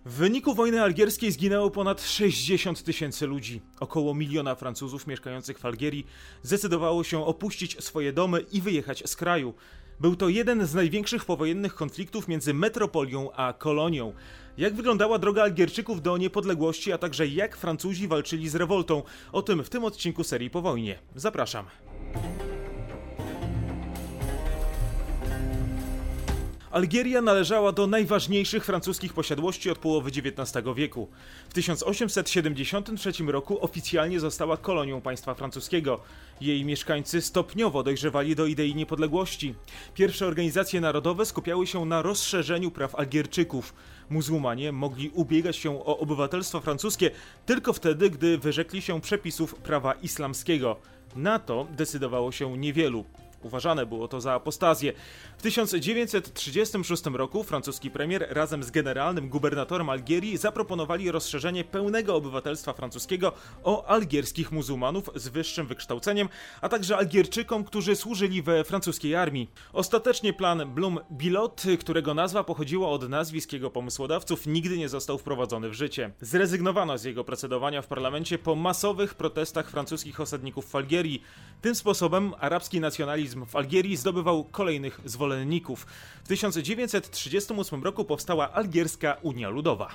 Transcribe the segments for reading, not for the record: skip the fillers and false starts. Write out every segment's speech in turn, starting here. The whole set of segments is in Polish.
W wyniku wojny algierskiej zginęło ponad 60 000 ludzi. Około 1 miliona Francuzów mieszkających w Algierii zdecydowało się opuścić swoje domy i wyjechać z kraju. Był to jeden z największych powojennych konfliktów między metropolią a kolonią. Jak wyglądała droga Algierczyków do niepodległości, a także jak Francuzi walczyli z rewoltą? O tym w tym odcinku serii Po wojnie. Zapraszam. Algieria należała do najważniejszych francuskich posiadłości od połowy XIX wieku. W 1873 roku oficjalnie została kolonią państwa francuskiego. Jej mieszkańcy stopniowo dojrzewali do idei niepodległości. Pierwsze organizacje narodowe skupiały się na rozszerzeniu praw Algierczyków. Muzułmanie mogli ubiegać się o obywatelstwo francuskie tylko wtedy, gdy wyrzekli się przepisów prawa islamskiego. Na to decydowało się niewielu. Uważane było to za apostazję. W 1936 roku francuski premier razem z generalnym gubernatorem Algierii zaproponowali rozszerzenie pełnego obywatelstwa francuskiego o algierskich muzułmanów z wyższym wykształceniem, a także Algierczykom, którzy służyli we francuskiej armii. Ostatecznie plan Blum-Bilot, którego nazwa pochodziła od nazwisk jego pomysłodawców, nigdy nie został wprowadzony w życie. Zrezygnowano z jego procedowania w parlamencie po masowych protestach francuskich osadników w Algierii. Tym sposobem arabski nacjonalizm w Algierii zdobywał kolejnych zwolenników. W 1938 roku powstała Algierska Unia Ludowa.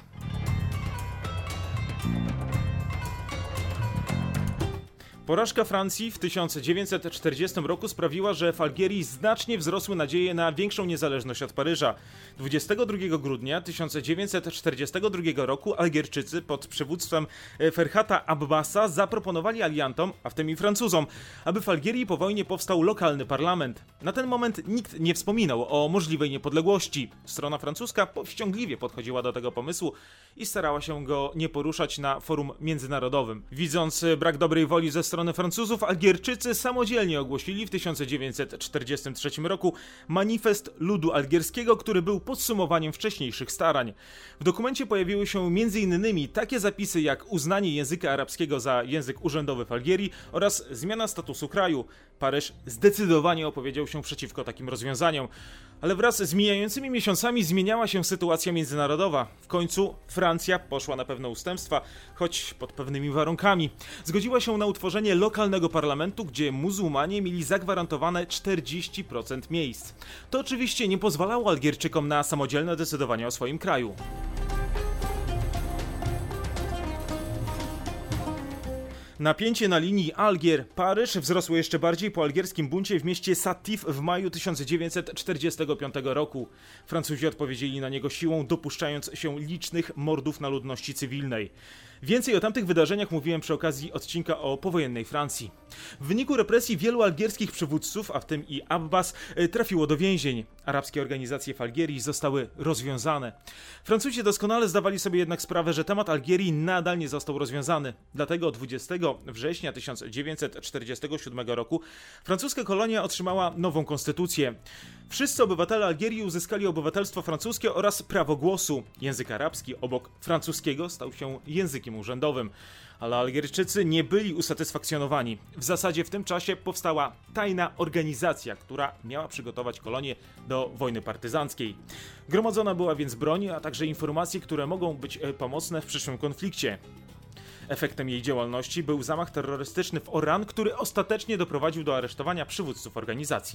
Porażka Francji w 1940 roku sprawiła, że w Algierii znacznie wzrosły nadzieje na większą niezależność od Paryża. 22 grudnia 1942 roku Algierczycy pod przywództwem Ferhata Abbasa zaproponowali aliantom, a w tym i Francuzom, aby w Algierii po wojnie powstał lokalny parlament. Na ten moment nikt nie wspominał o możliwej niepodległości. Strona francuska powściągliwie podchodziła do tego pomysłu i starała się go nie poruszać na forum międzynarodowym. Widząc brak dobrej woli ze strony Francuzów, Algierczycy samodzielnie ogłosili w 1943 roku manifest ludu algierskiego, który był podsumowaniem wcześniejszych starań. W dokumencie pojawiły się m.in. takie zapisy jak uznanie języka arabskiego za język urzędowy w Algierii oraz zmiana statusu kraju. Paryż zdecydowanie opowiedział się przeciwko takim rozwiązaniom. Ale wraz z mijającymi miesiącami zmieniała się sytuacja międzynarodowa. W końcu Francja poszła na pewne ustępstwa, choć pod pewnymi warunkami. Zgodziła się na utworzenie lokalnego parlamentu, gdzie muzułmanie mieli zagwarantowane 40% miejsc. To oczywiście nie pozwalało Algierczykom na samodzielne decydowanie o swoim kraju. Napięcie na linii Algier-Paryż wzrosło jeszcze bardziej po algierskim buncie w mieście Satif w maju 1945 roku. Francuzi odpowiedzieli na niego siłą, dopuszczając się licznych mordów na ludności cywilnej. Więcej o tamtych wydarzeniach mówiłem przy okazji odcinka o powojennej Francji. W wyniku represji wielu algierskich przywódców, a w tym i Abbas, trafiło do więzień. Arabskie organizacje w Algierii zostały rozwiązane. Francuzi doskonale zdawali sobie jednak sprawę, że temat Algierii nadal nie został rozwiązany. Dlatego 20 września 1947 roku francuska kolonia otrzymała nową konstytucję. Wszyscy obywatele Algierii uzyskali obywatelstwo francuskie oraz prawo głosu. Język arabski obok francuskiego stał się językiem urzędowym. Ale Algierczycy nie byli usatysfakcjonowani. W zasadzie w tym czasie powstała tajna organizacja, która miała przygotować kolonię do wojny partyzanckiej. Gromadzona była więc broń, a także informacje, które mogą być pomocne w przyszłym konflikcie. Efektem jej działalności był zamach terrorystyczny w Oran, który ostatecznie doprowadził do aresztowania przywódców organizacji.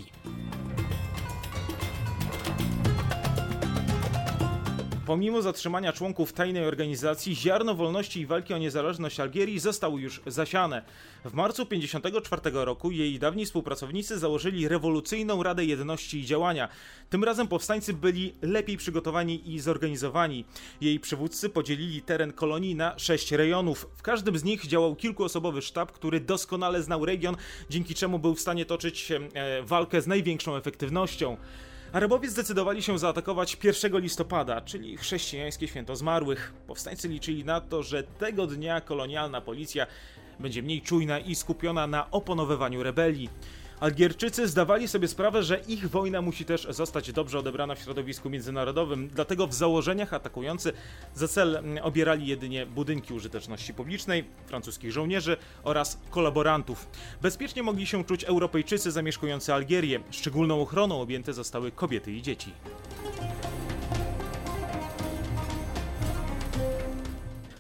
Pomimo zatrzymania członków tajnej organizacji, ziarno wolności i walki o niezależność Algierii zostało już zasiane. W marcu 1954 roku jej dawni współpracownicy założyli rewolucyjną Radę Jedności i Działania. Tym razem powstańcy byli lepiej przygotowani i zorganizowani. Jej przywódcy podzielili teren kolonii na 6 rejonów. W każdym z nich działał kilkuosobowy sztab, który doskonale znał region, dzięki czemu był w stanie toczyć walkę z największą efektywnością. Arabowie zdecydowali się zaatakować 1 listopada, czyli chrześcijańskie święto zmarłych. Powstańcy liczyli na to, że tego dnia kolonialna policja będzie mniej czujna i skupiona na opanowywaniu rebelii. Algierczycy zdawali sobie sprawę, że ich wojna musi też zostać dobrze odebrana w środowisku międzynarodowym, dlatego w założeniach atakujący za cel obierali jedynie budynki użyteczności publicznej, francuskich żołnierzy oraz kolaborantów. Bezpiecznie mogli się czuć Europejczycy zamieszkujący Algierię. Szczególną ochroną objęte zostały kobiety i dzieci.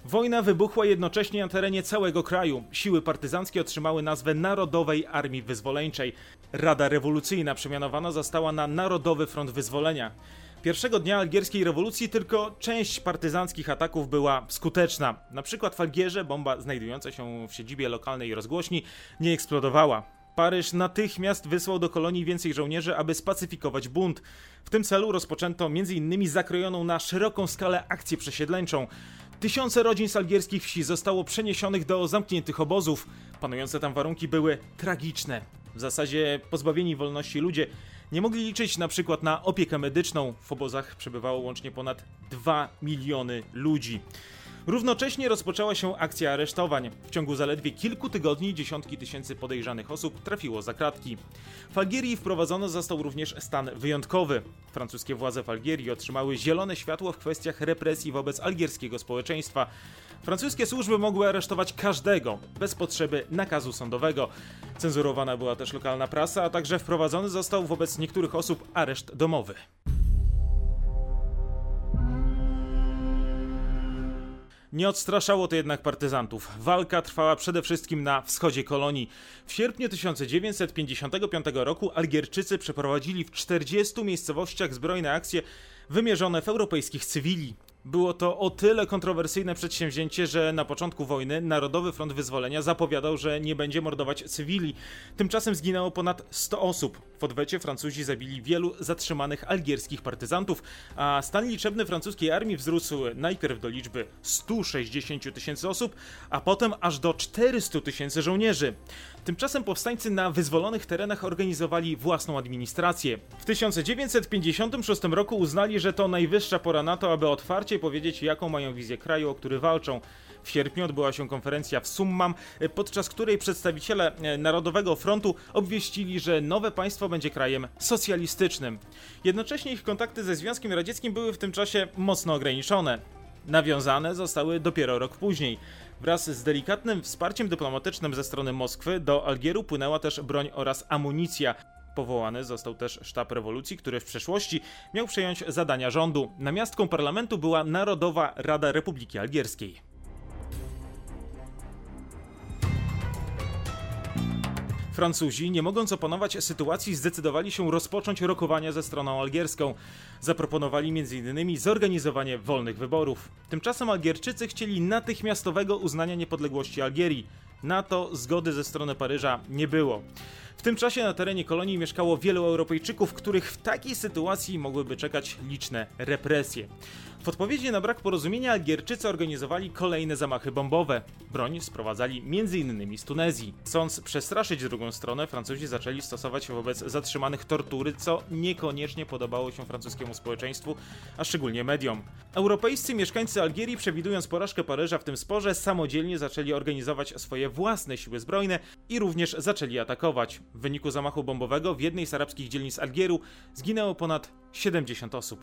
Wojna wybuchła jednocześnie na terenie całego kraju. Siły partyzanckie otrzymały nazwę Narodowej Armii Wyzwoleńczej. Rada Rewolucyjna przemianowana została na Narodowy Front Wyzwolenia. Pierwszego dnia algierskiej rewolucji tylko część partyzanckich ataków była skuteczna. Na przykład w Algierze bomba znajdująca się w siedzibie lokalnej rozgłośni nie eksplodowała. Paryż natychmiast wysłał do kolonii więcej żołnierzy, aby spacyfikować bunt. W tym celu rozpoczęto m.in. zakrojoną na szeroką skalę akcję przesiedleńczą. Tysiące rodzin z algierskich wsi zostało przeniesionych do zamkniętych obozów. Panujące tam warunki były tragiczne. W zasadzie pozbawieni wolności ludzie nie mogli liczyć na przykład na opiekę medyczną. W obozach przebywało łącznie ponad 2 miliony ludzi. Równocześnie rozpoczęła się akcja aresztowań. W ciągu zaledwie kilku tygodni dziesiątki tysięcy podejrzanych osób trafiło za kratki. W Algierii wprowadzono został również stan wyjątkowy. Francuskie władze w Algierii otrzymały zielone światło w kwestiach represji wobec algierskiego społeczeństwa. Francuskie służby mogły aresztować każdego, bez potrzeby nakazu sądowego. Cenzurowana była też lokalna prasa, a także wprowadzony został wobec niektórych osób areszt domowy. Nie odstraszało to jednak partyzantów. Walka trwała przede wszystkim na wschodzie kolonii. W sierpniu 1955 roku Algierczycy przeprowadzili w 40 miejscowościach zbrojne akcje wymierzone w europejskich cywili. Było to o tyle kontrowersyjne przedsięwzięcie, że na początku wojny Narodowy Front Wyzwolenia zapowiadał, że nie będzie mordować cywili. Tymczasem zginęło ponad 100 osób. W odwecie Francuzi zabili wielu zatrzymanych algierskich partyzantów, a stan liczebny francuskiej armii wzrósł najpierw do liczby 160 tysięcy osób, a potem aż do 400 tysięcy żołnierzy. Tymczasem powstańcy na wyzwolonych terenach organizowali własną administrację. W 1956 roku uznali, że to najwyższa pora na to, aby otwarcie powiedzieć, jaką mają wizję kraju, o który walczą. W sierpniu odbyła się konferencja w Summam, podczas której przedstawiciele Narodowego Frontu obwieścili, że nowe państwo będzie krajem socjalistycznym. Jednocześnie ich kontakty ze Związkiem Radzieckim były w tym czasie mocno ograniczone. Nawiązane zostały dopiero rok później. Wraz z delikatnym wsparciem dyplomatycznym ze strony Moskwy do Algieru płynęła też broń oraz amunicja. Powołany został też sztab rewolucji, który w przeszłości miał przejąć zadania rządu. Namiastką parlamentu była Narodowa Rada Republiki Algierskiej. Francuzi, nie mogąc opanować sytuacji, zdecydowali się rozpocząć rokowania ze stroną algierską. Zaproponowali m.in. zorganizowanie wolnych wyborów. Tymczasem Algierczycy chcieli natychmiastowego uznania niepodległości Algierii. Na to zgody ze strony Paryża nie było. W tym czasie na terenie kolonii mieszkało wielu Europejczyków, których w takiej sytuacji mogłyby czekać liczne represje. W odpowiedzi na brak porozumienia Algierczycy organizowali kolejne zamachy bombowe. Broń sprowadzali m.in. z Tunezji. Chcąc przestraszyć drugą stronę, Francuzi zaczęli stosować wobec zatrzymanych tortury, co niekoniecznie podobało się francuskiemu społeczeństwu, a szczególnie mediom. Europejscy mieszkańcy Algierii, przewidując porażkę Paryża w tym sporze, samodzielnie zaczęli organizować swoje własne siły zbrojne i również zaczęli atakować. W wyniku zamachu bombowego w jednej z arabskich dzielnic Algieru zginęło ponad 70 osób.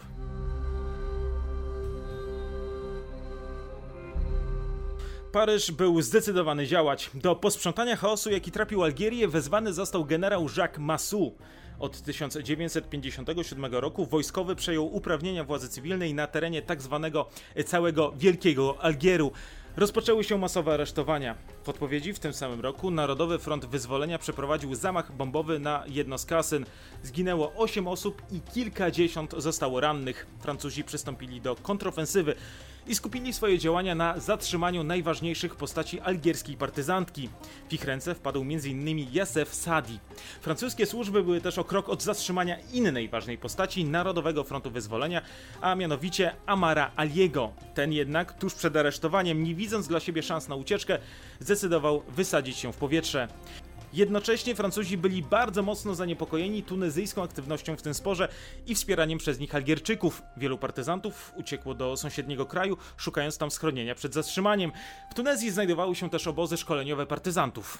Paryż był zdecydowany działać. Do posprzątania chaosu, jaki trapił Algierię, wezwany został generał Jacques Massu. Od 1957 roku wojskowy przejął uprawnienia władzy cywilnej na terenie tzw. całego Wielkiego Algieru. Rozpoczęły się masowe aresztowania. W odpowiedzi w tym samym roku Narodowy Front Wyzwolenia przeprowadził zamach bombowy na jedno z kasyn. Zginęło 8 osób i kilkadziesiąt zostało rannych. Francuzi przystąpili do kontrofensywy i skupili swoje działania na zatrzymaniu najważniejszych postaci algierskiej partyzantki. W ich ręce wpadł m.in. Youssef Saadi. Francuskie służby były też o krok od zatrzymania innej ważnej postaci Narodowego Frontu Wyzwolenia, a mianowicie Amara Aliego. Ten jednak tuż przed aresztowaniem, nie widząc dla siebie szans na ucieczkę, zdecydował wysadzić się w powietrze. Jednocześnie Francuzi byli bardzo mocno zaniepokojeni tunezyjską aktywnością w tym sporze i wspieraniem przez nich Algierczyków. Wielu partyzantów uciekło do sąsiedniego kraju, szukając tam schronienia przed zatrzymaniem. W Tunezji znajdowały się też obozy szkoleniowe partyzantów.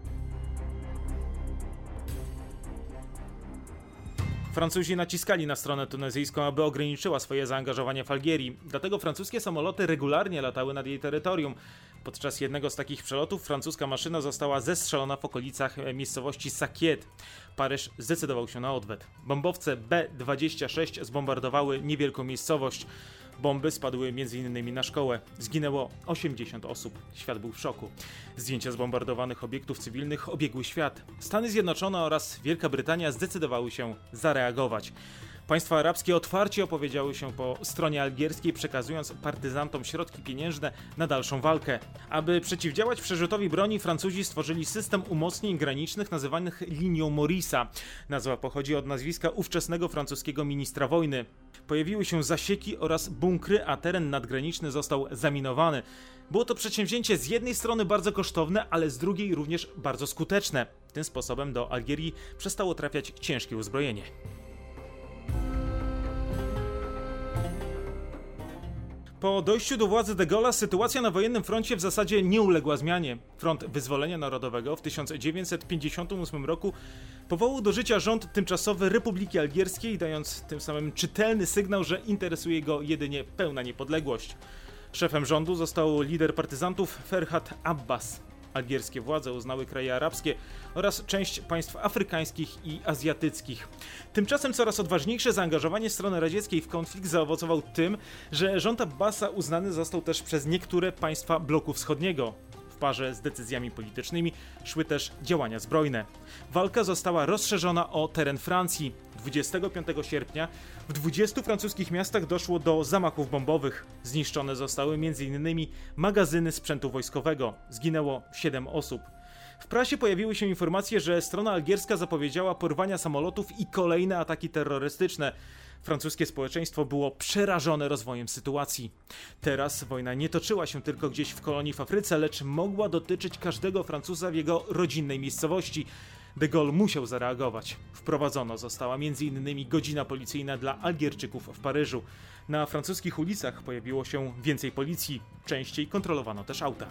Francuzi naciskali na stronę tunezyjską, aby ograniczyła swoje zaangażowanie w Algierii. Dlatego francuskie samoloty regularnie latały nad jej terytorium. Podczas jednego z takich przelotów francuska maszyna została zestrzelona w okolicach miejscowości Sakiet. Paryż zdecydował się na odwet. Bombowce B-26 zbombardowały niewielką miejscowość. Bomby spadły m.in. na szkołę. Zginęło 80 osób. Świat był w szoku. Zdjęcia zbombardowanych obiektów cywilnych obiegły świat. Stany Zjednoczone oraz Wielka Brytania zdecydowały się zareagować. Państwa arabskie otwarcie opowiedziały się po stronie algierskiej, przekazując partyzantom środki pieniężne na dalszą walkę. Aby przeciwdziałać przerzutowi broni, Francuzi stworzyli system umocnień granicznych nazywanych linią Morisa. Nazwa pochodzi od nazwiska ówczesnego francuskiego ministra wojny. Pojawiły się zasieki oraz bunkry, a teren nadgraniczny został zaminowany. Było to przedsięwzięcie z jednej strony bardzo kosztowne, ale z drugiej również bardzo skuteczne. Tym sposobem do Algierii przestało trafiać ciężkie uzbrojenie. Po dojściu do władzy de Gaulle'a sytuacja na wojennym froncie w zasadzie nie uległa zmianie. Front Wyzwolenia Narodowego w 1958 roku powołał do życia rząd tymczasowy Republiki Algierskiej, dając tym samym czytelny sygnał, że interesuje go jedynie pełna niepodległość. Szefem rządu został lider partyzantów Ferhat Abbas. Algierskie władze uznały kraje arabskie oraz część państw afrykańskich i azjatyckich. Tymczasem coraz odważniejsze zaangażowanie strony radzieckiej w konflikt zaowocował tym, że rząd Abbasa uznany został też przez niektóre państwa bloku wschodniego. W parze z decyzjami politycznymi szły też działania zbrojne. Walka została rozszerzona o teren Francji. 25 sierpnia w 20 francuskich miastach doszło do zamachów bombowych. Zniszczone zostały m.in. magazyny sprzętu wojskowego. Zginęło 7 osób. W prasie pojawiły się informacje, że strona algierska zapowiedziała porwania samolotów i kolejne ataki terrorystyczne. Francuskie społeczeństwo było przerażone rozwojem sytuacji. Teraz wojna nie toczyła się tylko gdzieś w kolonii w Afryce, lecz mogła dotyczyć każdego Francuza w jego rodzinnej miejscowości. De Gaulle musiał zareagować. Wprowadzona została m.in. godzina policyjna dla Algierczyków w Paryżu. Na francuskich ulicach pojawiło się więcej policji. Częściej kontrolowano też auta.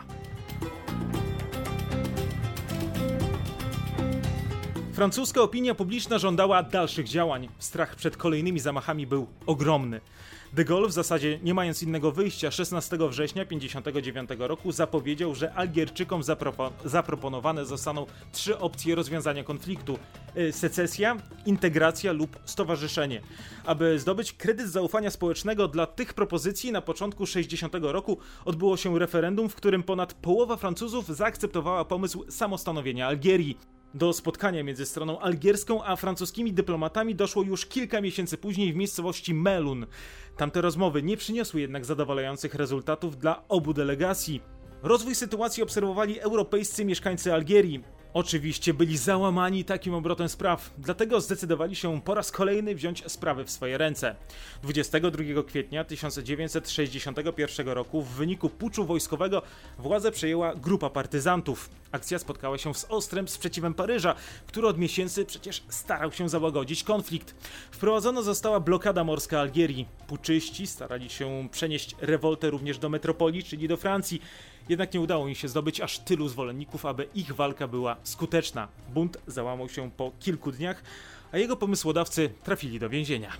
Francuska opinia publiczna żądała dalszych działań. Strach przed kolejnymi zamachami był ogromny. De Gaulle, w zasadzie nie mając innego wyjścia, 16 września 1959 roku zapowiedział, że Algierczykom zaproponowane zostaną 3 opcje rozwiązania konfliktu: secesja, integracja lub stowarzyszenie. Aby zdobyć kredyt zaufania społecznego dla tych propozycji, na początku 60 roku odbyło się referendum, w którym ponad połowa Francuzów zaakceptowała pomysł samostanowienia Algierii. Do spotkania między stroną algierską a francuskimi dyplomatami doszło już kilka miesięcy później w miejscowości Melun. Tamte rozmowy nie przyniosły jednak zadowalających rezultatów dla obu delegacji. Rozwój sytuacji obserwowali europejscy mieszkańcy Algierii. Oczywiście byli załamani takim obrotem spraw, dlatego zdecydowali się po raz kolejny wziąć sprawy w swoje ręce. 22 kwietnia 1961 roku w wyniku puczu wojskowego władzę przejęła grupa partyzantów. Akcja spotkała się z ostrym sprzeciwem Paryża, który od miesięcy przecież starał się załagodzić konflikt. Wprowadzona została blokada morska Algierii. Puczyści starali się przenieść rewoltę również do metropolii, czyli do Francji. Jednak nie udało im się zdobyć aż tylu zwolenników, aby ich walka była skuteczna. Bunt załamał się po kilku dniach, a jego pomysłodawcy trafili do więzienia.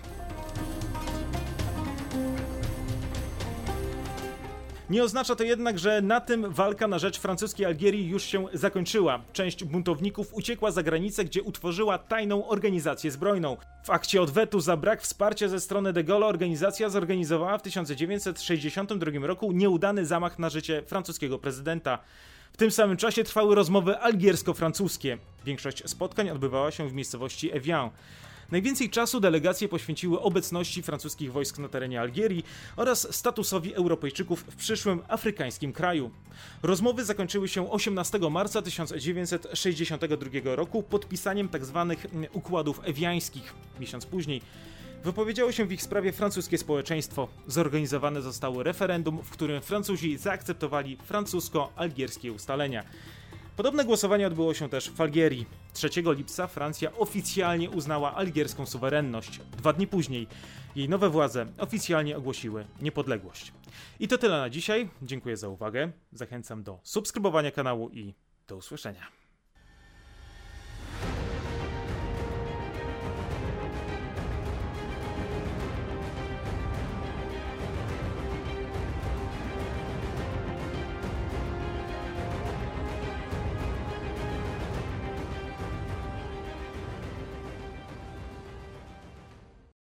Nie oznacza to jednak, że na tym walka na rzecz francuskiej Algierii już się zakończyła. Część buntowników uciekła za granicę, gdzie utworzyła tajną organizację zbrojną. W akcie odwetu za brak wsparcia ze strony de Gaulle'a organizacja zorganizowała w 1962 roku nieudany zamach na życie francuskiego prezydenta. W tym samym czasie trwały rozmowy algiersko-francuskie. Większość spotkań odbywała się w miejscowości Evian. Najwięcej czasu delegacje poświęciły obecności francuskich wojsk na terenie Algierii oraz statusowi Europejczyków w przyszłym afrykańskim kraju. Rozmowy zakończyły się 18 marca 1962 roku podpisaniem tzw. układów ewiańskich. Miesiąc później wypowiedziało się w ich sprawie francuskie społeczeństwo. Zorganizowane zostało referendum, w którym Francuzi zaakceptowali francusko-algierskie ustalenia. Podobne głosowanie odbyło się też w Algierii. 3 lipca Francja oficjalnie uznała algierską suwerenność. 2 dni później jej nowe władze oficjalnie ogłosiły niepodległość. I to tyle na dzisiaj. Dziękuję za uwagę. Zachęcam do subskrybowania kanału i do usłyszenia.